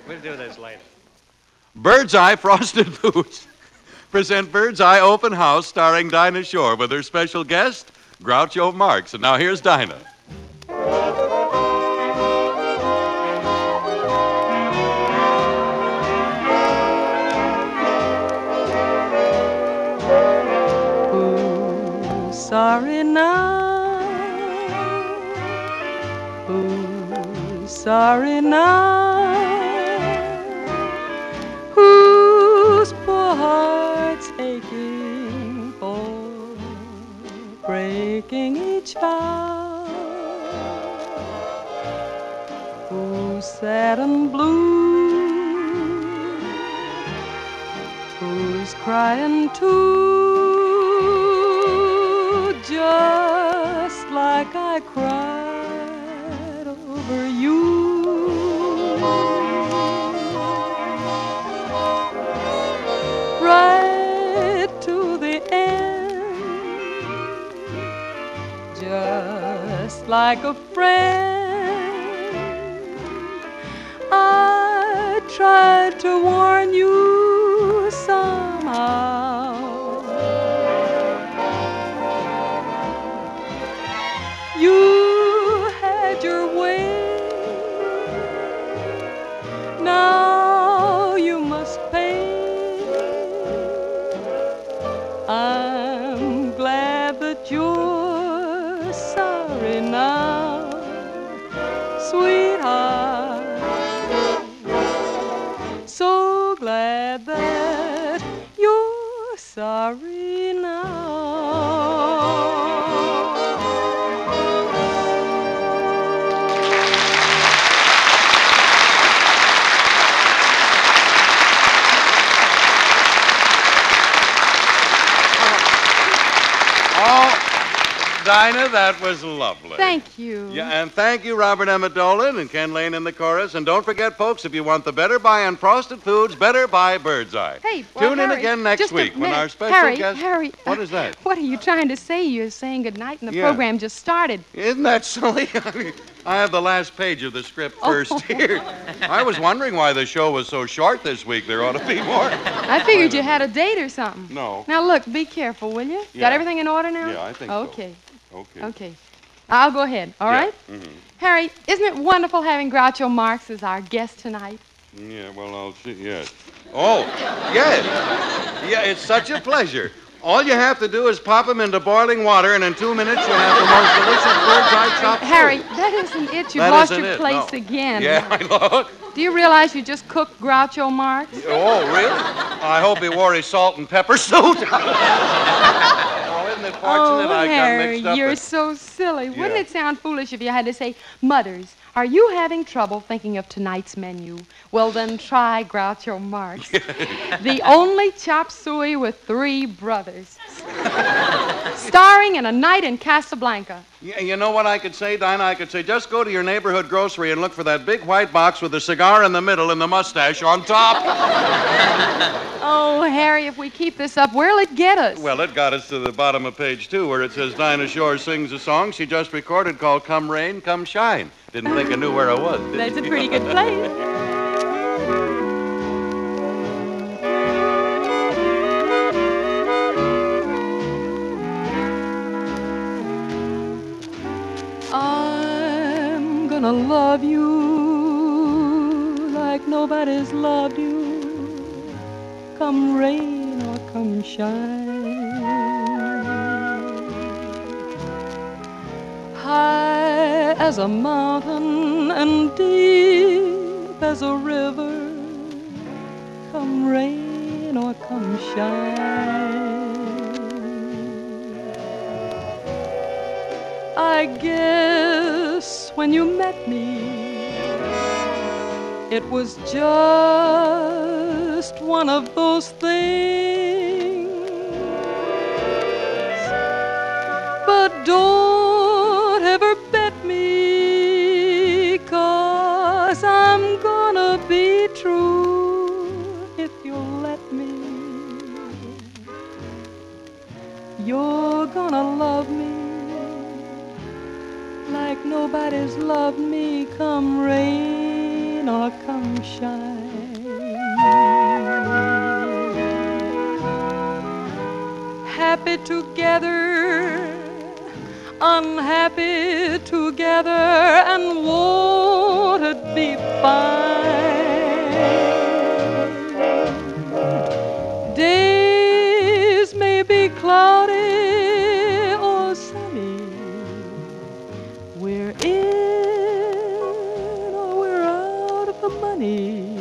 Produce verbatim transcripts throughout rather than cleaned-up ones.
We'll do this later. Bird's Eye Frosted Foods present Bird's Eye Open House starring Dinah Shore with her special guest, Groucho Marx. And now here's Dinah. Who's sorry now? Who's sorry now? Whose poor heart's aching for breaking each vow? Who's sad and blue? Who's crying too? Just like I cried over you. Right to the end, just like a friend, I tried to warn you somehow. You had your way, now you must pay. I'm glad that you're sorry now, sweetheart. So glad that you're sorry now. Dinah, that was lovely. Thank you. Yeah, and thank you, Robert Emmett Dolan and Ken Lane in the chorus. And don't forget, folks, if you want the Better Buy on Frosted Foods, Better Buy Bird's Eye. Hey, well, Tune in Harry, again next just a week when minute. our special Harry, guest... Harry, What is that? What are you trying to say? You're saying goodnight and the Yeah. program just started. Isn't that silly? I have the last page of the script first Oh. here. I was wondering why the show was so short this week. There ought to be more. I figured you had a date or something. No. Now, look, be careful, will you? Yeah. Got everything in order now? Yeah, I think so. Okay. Okay. Okay. I'll go ahead, all Yeah. right? Mm-hmm. Harry, isn't it wonderful having Groucho Marx as our guest tonight? Yeah, well, I'll see. Yes. Oh, yes. Yeah, it's such a pleasure. All you have to do is pop them into boiling water, and in two minutes you have the most delicious bird's eye chopped Harry, food. that isn't it. You've That lost isn't your it, place no. again. Yeah, I know. Do you realize you just cooked Groucho Marx? Oh, really? I hope he wore his salt and pepper suit. Oh, isn't it fortunate Oh, I got Harry, mixed up? you're in- so silly. Wouldn't Yeah. it sound foolish if you had to say, Mothers, are you having trouble thinking of tonight's menu? Well, then try Groucho Marx. The only chop suey with three brothers. Starring in A Night in Casablanca. Yeah, you know what I could say, Dinah? I could say, just go to your neighborhood grocery and look for that big white box with the cigar in the middle and the mustache on top. Oh, Harry, if we keep this up, where'll it get us? Well, it got us to the bottom of page two where it says Dinah Shore sings a song she just recorded called Come Rain, Come Shine. Didn't think I knew where I was, did That's a you? pretty good place. I'm gonna love you like nobody's loved you, come rain or come shine. High as a mountain and deep as a river, come rain or come shine. I guess when you met me, it was just one of those things. But don't ever bet me, 'cause I'm gonna be true if you'll let me. You're gonna love me like nobody's loved me, come rain rain or come shine. Happy together, unhappy together, and won't it be fine? Days may be cloudy or sunny, we're in or we're out of the money,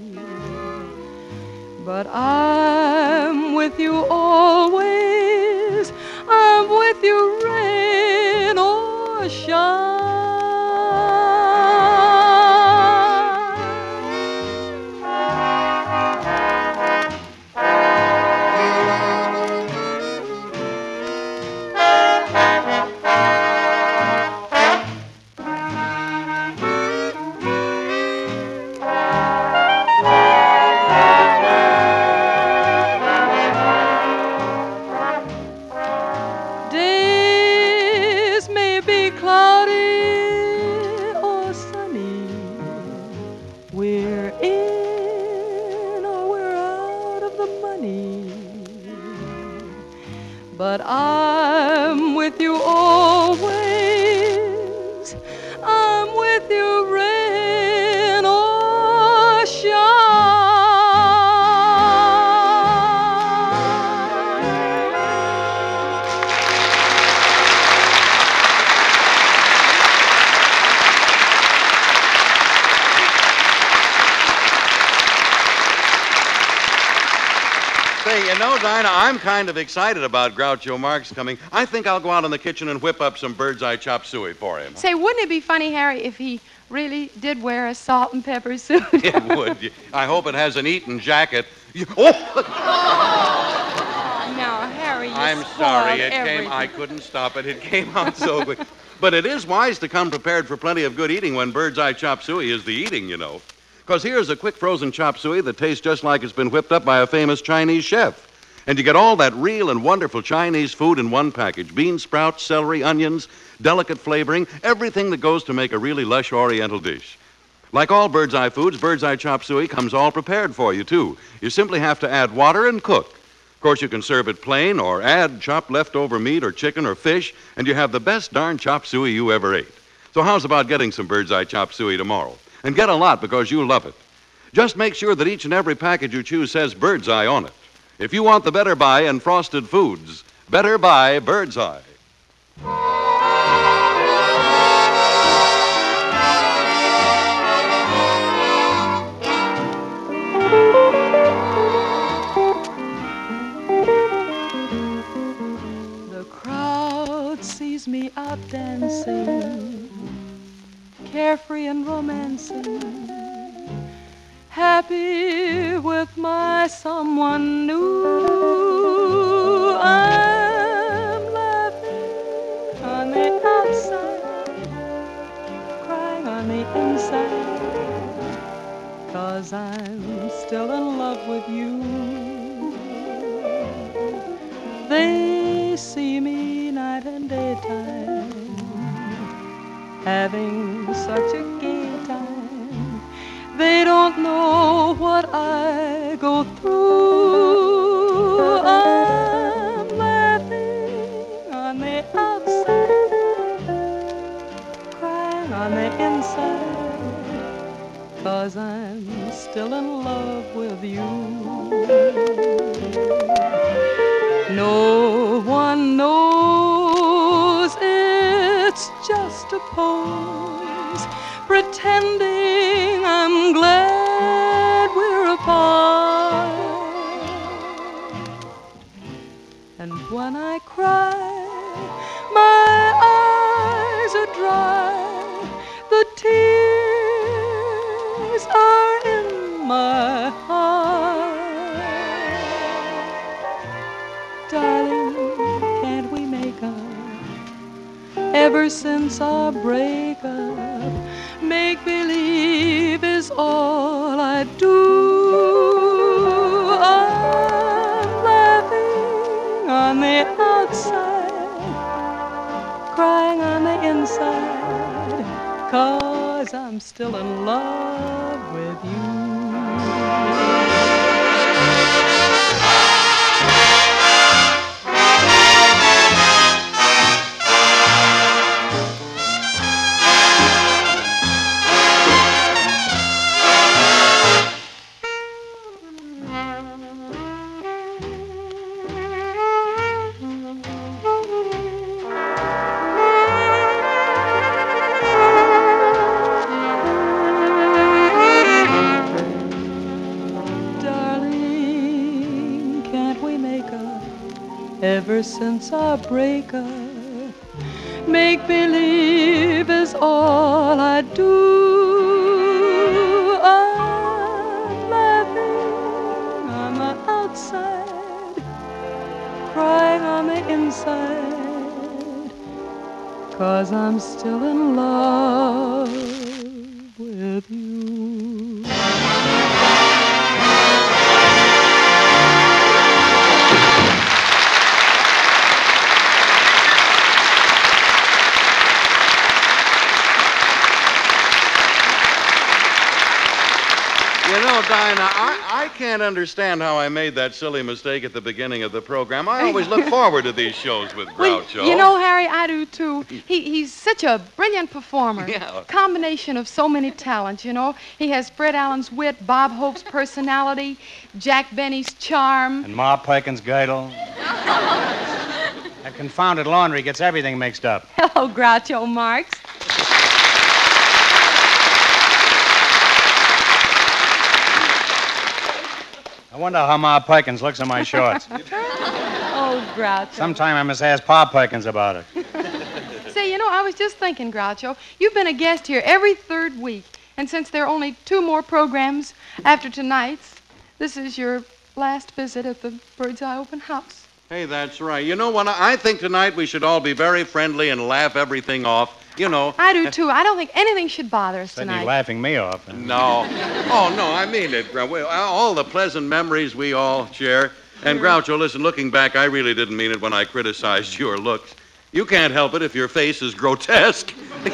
but I'm with you always, I'm with you rain or shine. Days may be cloudy or sunny, we're in or we're out of the money, but I'm with you always, I'm with you rain or shine. Say, you know, Dinah, I'm kind of excited about Groucho Marx coming. I think I'll go out in the kitchen and whip up some bird's eye chop suey for him. Say, wouldn't it be funny, Harry, if he really did wear a salt and pepper suit? It would. I hope it has an Eton jacket. You- Oh! Now, Harry, you I'm spoiled sorry. It everything. came. I couldn't stop it. It came out so quick. But it is wise to come prepared for plenty of good eating when bird's eye chop suey is the eating, you know. Because here's a quick frozen chop suey that tastes just like it's been whipped up by a famous Chinese chef. And you get all that real and wonderful Chinese food in one package. Bean sprouts, celery, onions, delicate flavoring, everything that goes to make a really lush Oriental dish. Like all Bird's Eye foods, Bird's Eye chop suey comes all prepared for you, too. You simply have to add water and cook. Of course, you can serve it plain or add chopped leftover meat or chicken or fish, and you have the best darn chop suey you ever ate. So how's about getting some Bird's Eye chop suey tomorrow? And get a lot because you'll love it. Just make sure that each and every package you choose says Bird's Eye on it. If you want the Better Buy and Frosted Foods, Better Buy Bird's Eye. The crowd sees me out dancing, carefree and romancing, happy with my someone new. I'm laughing on the outside, crying on the inside, 'cause I'm still in love with you. They see me night and daytime, having such a gay time. They don't know what I go through. I'm laughing on the outside, crying on the inside, 'cause I'm still in love with you. No one knows it's just a pose, pretending I'm glad we're apart. And when I cry, my eyes are dry, the tears are in my heart. Darling, can't we make up? Ever since our breakup, make believe is all I do. I'm laughing on the outside, crying on the inside, 'cause I'm still in love with you. Ever since our breakup, make believe is all I do. I'm laughing on the outside, crying on the inside, 'cause I'm still in love with you. You know, Dinah, I, I can't understand how I made that silly mistake at the beginning of the program. I always look forward to these shows with Well, Groucho. you know, Harry, I do too. He, he's such a brilliant performer. Yeah. Combination of so many talents, you know. He has Fred Allen's wit, Bob Hope's personality, Jack Benny's charm. And Ma Perkins' girdle. That confounded laundry gets everything mixed up. Hello, Groucho Marx. I wonder how Ma Perkins looks in my shorts. Oh, Groucho. Sometime I must ask Pa Perkins about it. Say, you know, I was just thinking, Groucho, you've been a guest here every third week. And since there are only two more programs after tonight's, this is your last visit at the Bird's Eye Open House. Hey, that's right. You know what? I think tonight we should all be very friendly and laugh everything off. You know. I do, too. I don't think anything should bother us Certainly tonight. laughing me off. No. Oh, no, I mean it. Well, all the pleasant memories we all share. And Groucho, listen, looking back, I really didn't mean it when I criticized your looks. You can't help it if your face is grotesque.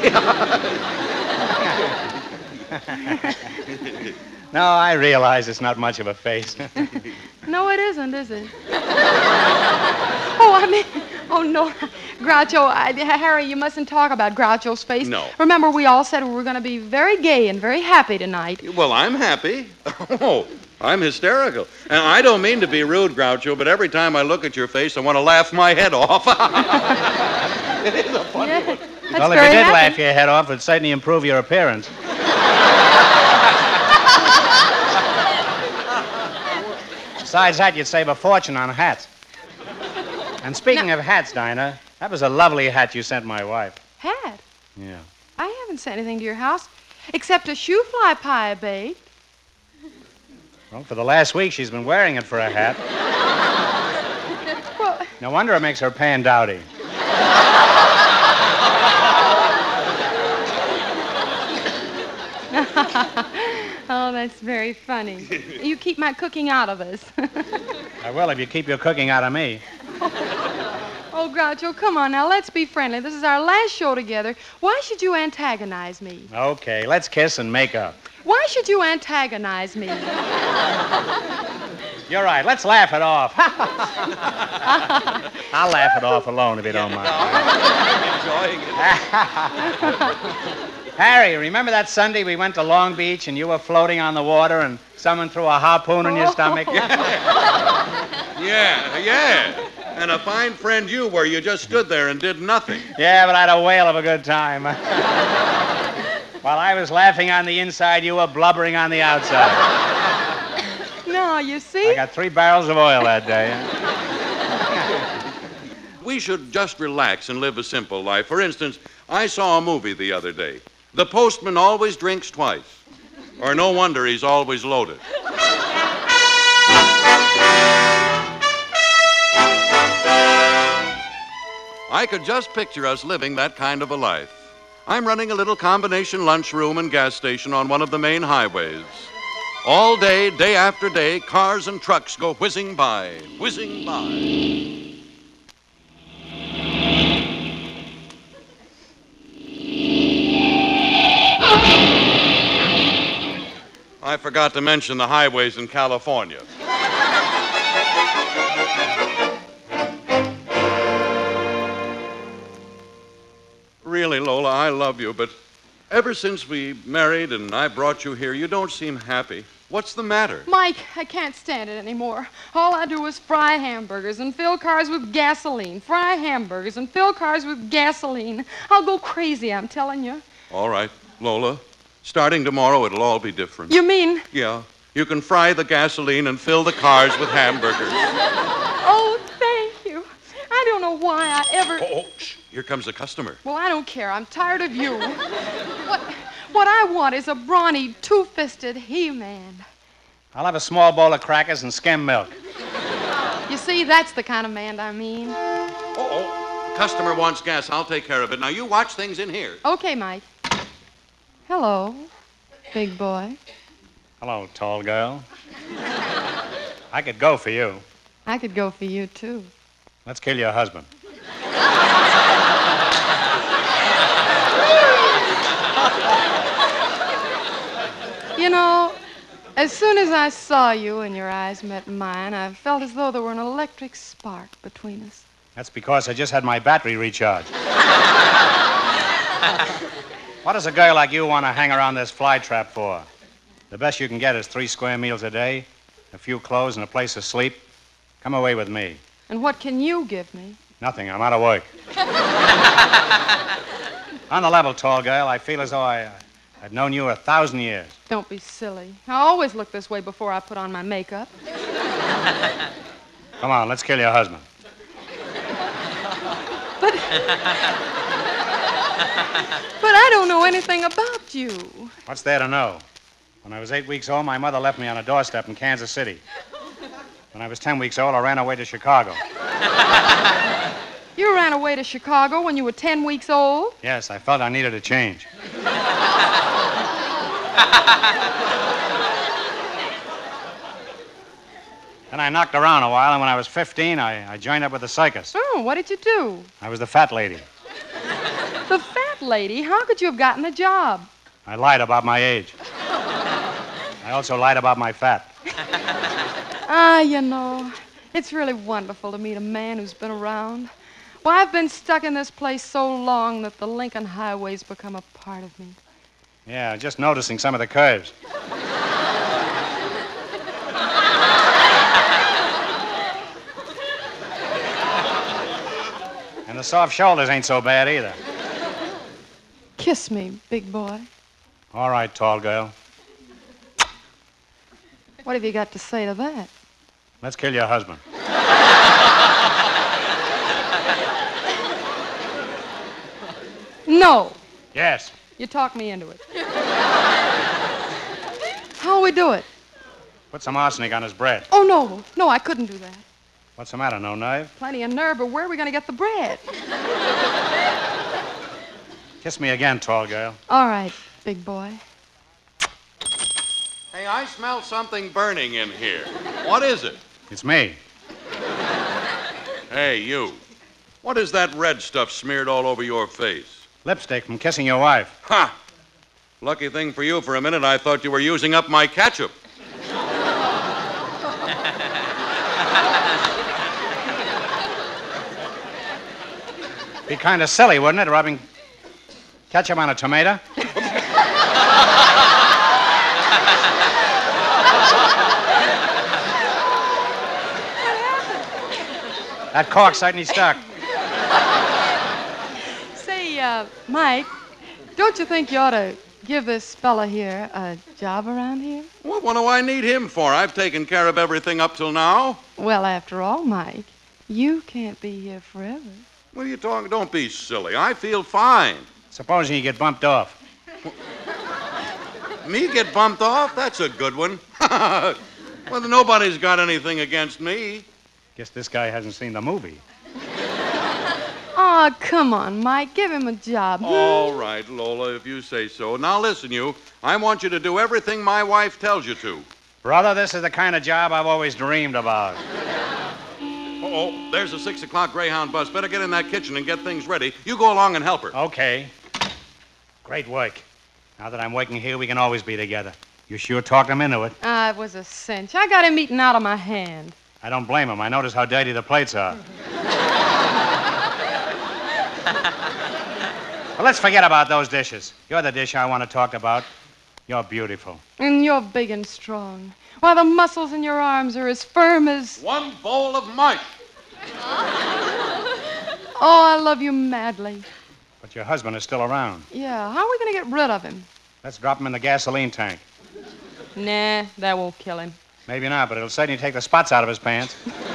No, I realize it's not much of a face. No, it isn't, is it? Oh, I mean, oh, no. Groucho, I, Harry, you mustn't talk about Groucho's face. No. Remember, we all said we were going to be very gay and very happy tonight. Well, I'm happy. Oh, I'm hysterical. And I don't mean to be rude, Groucho, but every time I look at your face, I want to laugh my head off. It is a funny Yeah, one. that's Well, if very you did happy. laugh your head off, it'd certainly improve your appearance. Besides that, you'd save a fortune on hats. And speaking of hats, Dinah, that was a lovely hat you sent my wife. Hat? Yeah. I haven't sent anything to your house except a shoe fly pie I baked. Well, for the last week, she's been wearing it for a hat. Well, No wonder it makes her pan dowdy. oh, that's very funny. You keep my cooking out of us. I will if you keep your cooking out of me. Oh, Groucho, come on now. Let's be friendly. This is our last show together. Why should you antagonize me? Okay, let's kiss and make up. Why should you antagonize me? You're right. Let's laugh it off. I'll laugh it off alone if you don't mind. Enjoying it. Harry, remember that Sunday we went to Long Beach and you were floating on the water and someone threw a harpoon in your stomach? Yeah, yeah. And a fine friend you were. You just stood there and did nothing. Yeah, but I had a whale of a good time. While I was laughing on the inside, you were blubbering on the outside. No, you see? I got three barrels of oil that day. We should just relax and live a simple life. For instance, I saw a movie the other day. The postman always drinks twice. Or no wonder he's always loaded. I could just picture us living that kind of a life. I'm running a little combination lunchroom and gas station on one of the main highways. All day, day after day, cars and trucks go whizzing by, whizzing by. I forgot to mention the highways in California. Really, Lola, I love you, but ever since we married and I brought you here, you don't seem happy. What's the matter? Mike, I can't stand it anymore. All I do is fry hamburgers and fill cars with gasoline. Fry hamburgers and fill cars with gasoline. I'll go crazy, I'm telling you. All right, Lola. Starting tomorrow, it'll all be different. You mean? Yeah. You can fry the gasoline and fill the cars with hamburgers. Oh, thank you. I don't know why I ever... Oh, oh, shh. Here comes a customer. Well, I don't care. I'm tired of you. What, what I want is a brawny, two-fisted He-Man. I'll have a small bowl of crackers and skim milk. You see, that's the kind of man I mean. Oh, oh. Customer wants gas. I'll take care of it. Now, you watch things in here. Okay, Mike. Hello, big boy. Hello, tall girl. I could go for you. I could go for you, too. Let's kill your husband. You know, as soon as I saw you and your eyes met mine, I felt as though there were an electric spark between us. That's because I just had my battery recharged. What does a girl like you want to hang around this fly trap for? The best you can get is three square meals a day, a few clothes, and a place to sleep. Come away with me. And what can you give me? Nothing. I'm out of work. On the level, tall girl, I feel as though I, uh, I'd known you a thousand years. Don't be silly. I always look this way before I put on my makeup. Come on, let's kill your husband. But... But I don't know anything about you. What's there to know? When I was eight weeks old, my mother left me on a doorstep in Kansas City. When I was ten weeks old, I ran away to Chicago. You ran away to Chicago when you were ten weeks old? Yes, I felt I needed a change. Then I knocked around a while, and when I was fifteen, I, I joined up with the circus. Oh, what did you do? I was the fat lady. The fat lady? How could you have gotten the job? I lied about my age. I also lied about my fat. Ah, you know, it's really wonderful to meet a man who's been around. Well, I've been stuck in this place so long that the Lincoln Highway's become a part of me. Yeah, just noticing some of the curves. And the soft shoulders ain't so bad either. Kiss me, big boy. All right, tall girl. What have you got to say to that? Let's kill your husband. No. Yes. You talked me into it. How'll we do it? Put some arsenic on his bread. Oh, no. No, I couldn't do that. What's the matter, no nerve? Plenty of nerve, but where are we going to get the bread? Kiss me again, tall girl. All right, big boy. Hey, I smell something burning in here. What is it? It's me. Hey, you. What is that red stuff smeared all over your face? Lipstick from kissing your wife. Ha! Lucky thing for you, for a minute I thought you were using up my ketchup. Be kind of silly, wouldn't it, rubbing ketchup on a tomato? That cork's certainly stuck. Say, uh, Mike, don't you think you ought to give this fella here a job around here? Well, what do I need him for? I've taken care of everything up till now. Well, after all, Mike, you can't be here forever. What are you talking? Don't be silly. I feel fine. Supposing you get bumped off. Me get bumped off? That's a good one. Well, nobody's got anything against me. Guess this guy hasn't seen the movie. Oh, come on, Mike. Give him a job. All right, Lola, if you say so. Now, listen, you. I want you to do everything my wife tells you to. Brother, this is the kind of job I've always dreamed about. Uh-oh, there's a six o'clock Greyhound bus. Better get in that kitchen and get things ready. You go along and help her. Okay. Great work. Now that I'm working here, we can always be together. You sure talked him into it. Ah, it was a cinch. I got him eating out of my hand. I don't blame him. I noticed how dirty the plates are. Well, let's forget about those dishes. You're the dish I want to talk about. You're beautiful. And you're big and strong. Why, the muscles in your arms are as firm as... One bowl of mush. Oh, I love you madly. But your husband is still around. Yeah, how are we going to get rid of him? Let's drop him in the gasoline tank. Nah, that won't kill him. Maybe not, but it'll certainly take the spots out of his pants.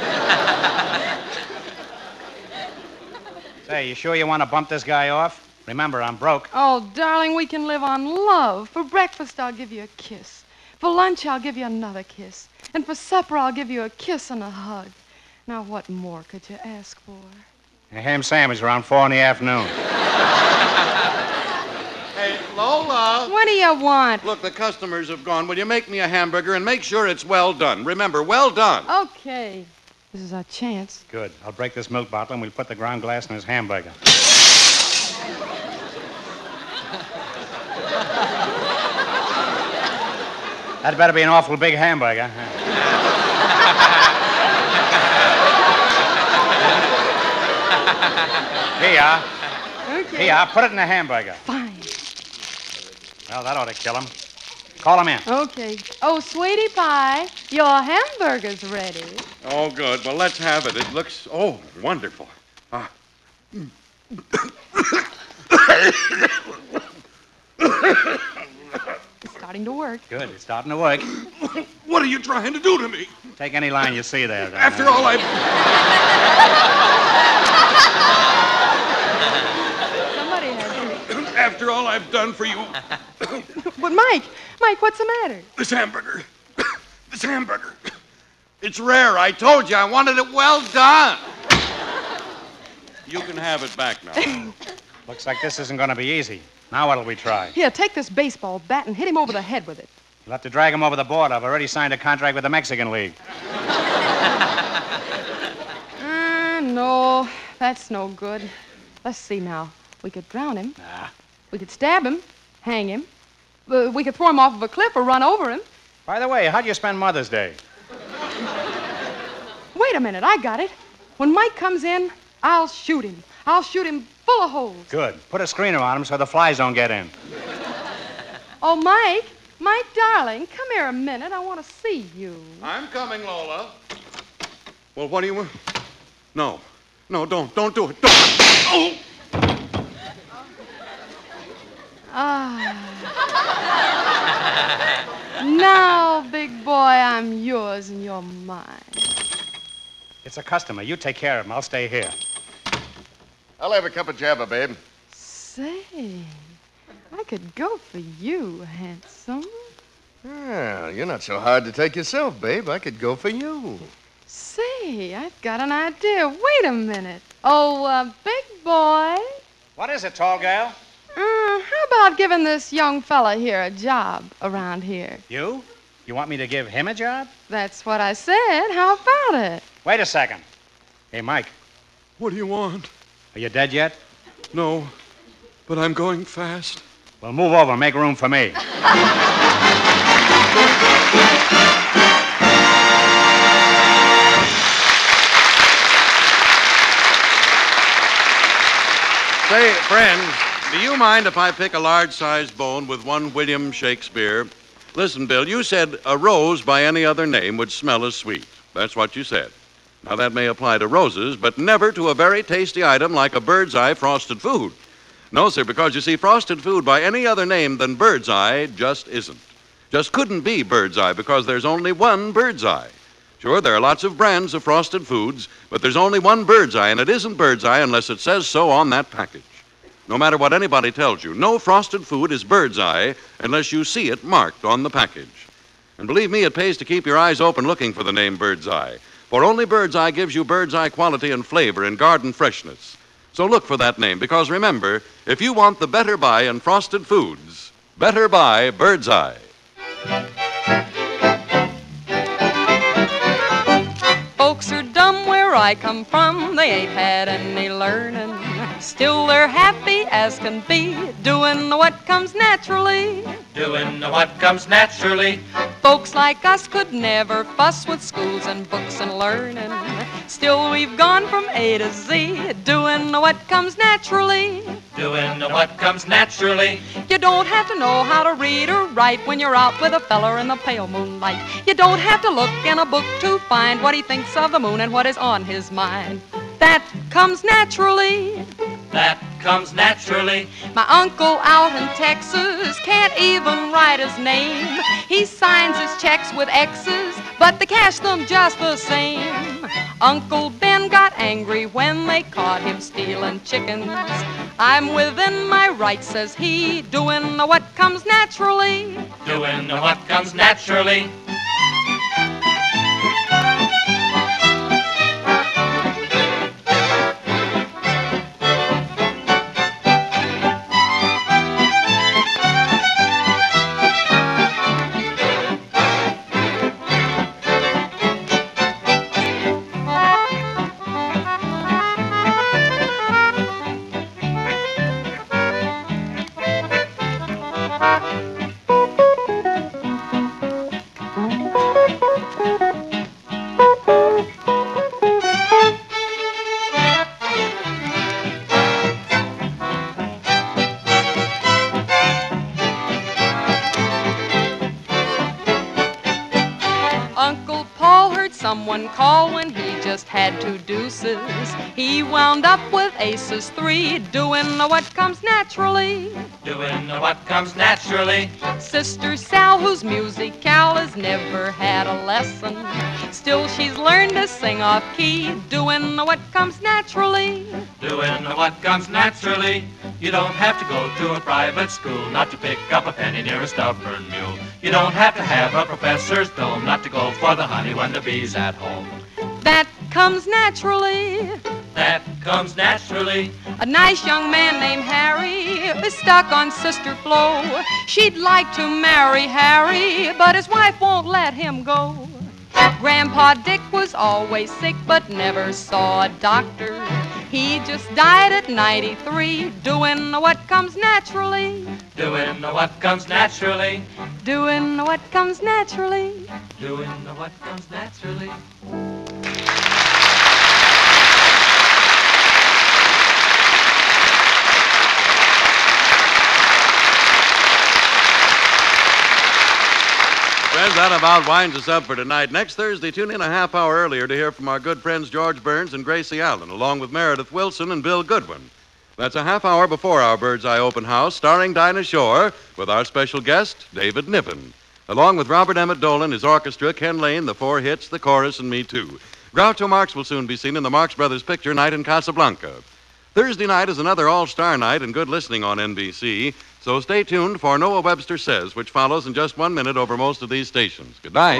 Say, you sure you want to bump this guy off? Remember, I'm broke. Oh, darling, we can live on love. For breakfast, I'll give you a kiss. For lunch, I'll give you another kiss. And for supper, I'll give you a kiss and a hug. Now, what more could you ask for? A ham sandwich around four in the afternoon. Hey, Lola. What do you want? Look, the customers have gone. Will you make me a hamburger and make sure it's well done? Remember, well done. Okay. This is our chance. Good. I'll break this milk bottle and we'll put the ground glass in his hamburger. That better be an awful big hamburger. Here you are. Okay. Here you are. Put it in the hamburger. Fine. Well, that ought to kill him. Call him in. Okay. Oh, sweetie pie, your hamburger's ready. Oh, good. Well, let's have it. It looks, oh, wonderful. Ah. It's starting to work. Good. It's starting to work. What are you trying to do to me? Take any line you see there. Then. After all I've... Somebody had to. After all I've done for you. But, Mike, Mike, what's the matter? This hamburger. This hamburger. It's rare. I told you I wanted it well done. You can have it back now. Looks like this isn't going to be easy. Now what'll we try? Here, take this baseball bat and hit him over the head with it. You'll have to drag him over the board. I've already signed a contract with the Mexican League. Ah, uh, no, that's no good. Let's see now. We could drown him. Nah. We could stab him, hang him. Uh, we could throw him off of a cliff or run over him. By the way, how'd you spend Mother's Day? Wait a minute, I got it. When Mike comes in, I'll shoot him. I'll shoot him full of holes. Good. Put a screener on him so the flies don't get in. Oh, Mike, Mike, darling, come here a minute. I want to see you. I'm coming, Lola. Well, what do you want? No. No, don't. Don't do it. Don't. Oh! Ah. Now, big boy, I'm yours and you're mine. It's a customer. You take care of him. I'll stay here. I'll have a cup of java, babe. Say, I could go for you, handsome. Well, you're not so hard to take yourself, babe. I could go for you. Say, I've got an idea. Wait a minute. Oh, uh, big boy. What is it, tall gal? Uh, how about giving this young fella here a job around here? You? You want me to give him a job? That's what I said. How about it? Wait a second. Hey, Mike, What do you want? are you dead yet? No, but I'm going fast. Well, move over and make room for me. Say, friends, do you mind if I pick a large-sized bone with one William Shakespeare? Listen, Bill, you said a rose by any other name would smell as sweet. That's what you said. Now, that may apply to roses, but never to a very tasty item like a Bird's Eye frosted food. No, sir, because you see, frosted food by any other name than Bird's Eye just isn't. Just couldn't be Bird's Eye because there's only one Bird's Eye. Sure, there are lots of brands of frosted foods, but there's only one Bird's Eye, and it isn't Bird's Eye unless it says so on that package. No matter what anybody tells you, no frosted food is Bird's Eye unless you see it marked on the package. And believe me, it pays to keep your eyes open looking for the name Bird's Eye. For only Bird's Eye gives you Bird's Eye quality and flavor and garden freshness. So look for that name, because remember, if you want the better buy in frosted foods, better buy Bird's Eye. Folks are dumb where I come from. They ain't had any learning. Still they're happy as can be, doing what comes naturally. doing what comes naturally. Folks like us could never fuss with schools and books and learning. Still, we've gone from A to Z, doing what comes naturally. Doing what comes naturally. You don't have to know how to read or write when you're out with a feller in the pale moonlight. You don't have to look in a book to find what he thinks of the moon and what is on his mind. That comes naturally. That comes naturally. My uncle out in Texas can't even write his name. He signs his checks with X's, but they cash them just the same. Uncle Ben got angry when they caught him stealing chickens. I'm within my rights, says he, doing what comes naturally. Doing what comes naturally. Uncle Paul heard someone call when he just had two deuces. He wound up with aces three, doing what comes naturally. Doing what comes naturally. Sister Sal, whose musicale has never had a lesson, still she's learned to sing off key, doing what comes naturally. Doing what comes naturally. You don't have to go to a private school not to pick up a penny near a stubborn mule. You don't have to have a professor's dome not to go for the honey when the bee's at home. That comes naturally. That comes naturally. A nice young man named Harry is stuck on Sister Flo. She'd like to marry Harry, but his wife won't let him go. Grandpa Dick was always sick but never saw a doctor. He just died at ninety-three, doing what comes naturally. Doing what comes naturally. Doing what comes naturally. Doing what comes naturally. Friends, that about winds us up for tonight. Next Thursday, tune in a half hour earlier to hear from our good friends George Burns and Gracie Allen, along with Meredith Wilson and Bill Goodwin. That's a half hour before our Bird's Eye Open House, starring Dinah Shore, with our special guest, David Niven, along with Robert Emmett Dolan, his orchestra, Ken Lane, the Four Hits, the chorus, and me, too. Groucho Marx will soon be seen in the Marx Brothers picture, Night in Casablanca. Thursday night is another all-star night and good listening on N B C, so stay tuned for Noah Webster Says, which follows in just one minute over most of these stations. Good night.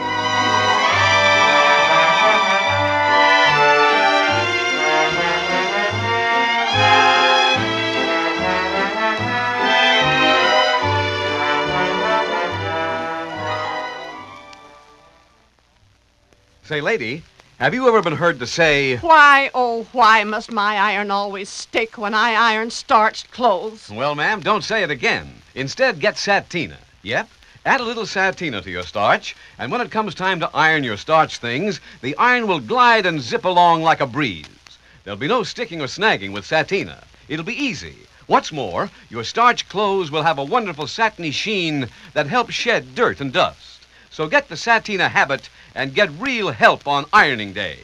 Say, lady, have you ever been heard to say... Why, oh, why must my iron always stick when I iron starched clothes? Well, ma'am, don't say it again. Instead, get Satina. Yep, add a little Satina to your starch, and when it comes time to iron your starch things, the iron will glide and zip along like a breeze. There'll be no sticking or snagging with Satina. It'll be easy. What's more, your starch clothes will have a wonderful satiny sheen that helps shed dirt and dust. So get the Satina habit and get real help on ironing day.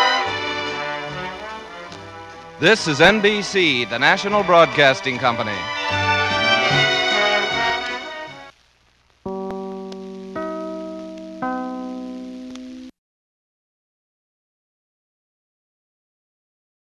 This is N B C, the national broadcasting company.